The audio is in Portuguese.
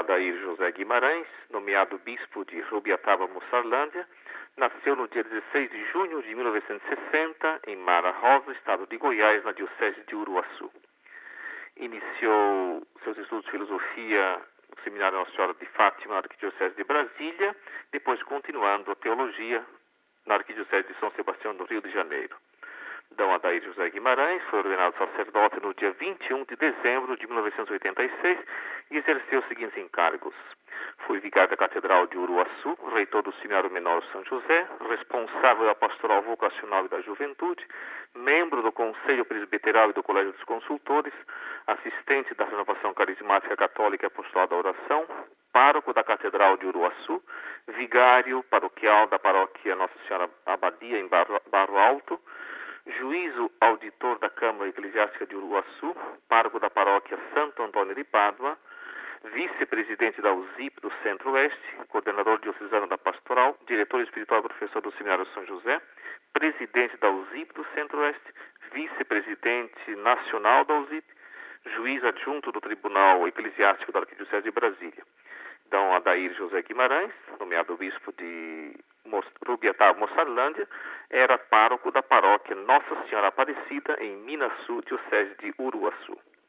Adair José Guimarães, nomeado bispo de Rubiataba, Moçarlândia, nasceu no dia 16 de junho de 1960 em Mara Rosa, estado de Goiás, na diocese de Uruaçu. Iniciou seus estudos de filosofia no Seminário Nossa Senhora de Fátima, na Arquidiocese de Brasília, depois continuando a teologia na Arquidiocese de São Sebastião, no Rio de Janeiro. D. Adair José Guimarães foi ordenado sacerdote no dia 21 de dezembro de 1986 e exerceu os seguintes encargos. Foi vigário da Catedral de Uruaçu, reitor do Seminário Menor São José, responsável da Pastoral Vocacional e da Juventude, membro do Conselho Presbiteral e do Colégio dos Consultores, assistente da Renovação Carismática Católica e Apostolar da Oração, pároco da Catedral de Uruaçu, vigário paroquial da Paróquia Nossa Senhora Abadia, em Barro Alto, juízo auditor da Câmara Eclesiástica de Uruaçu, pároco da Paróquia Santo Antônio de Pádua, vice-presidente da USIP do Centro-Oeste, coordenador diocesano da Pastoral, diretor espiritual e professor do Seminário São José, presidente da USIP do Centro-Oeste, vice-presidente nacional da USIP, juiz adjunto do Tribunal Eclesiástico da Arquidiocese de Brasília. D. Adair José Guimarães, nomeado bispo de Rubiataba, Moçarlândia, era pároco da paróquia Nossa Senhora Aparecida, em Minaçu, diocese de Uruaçu.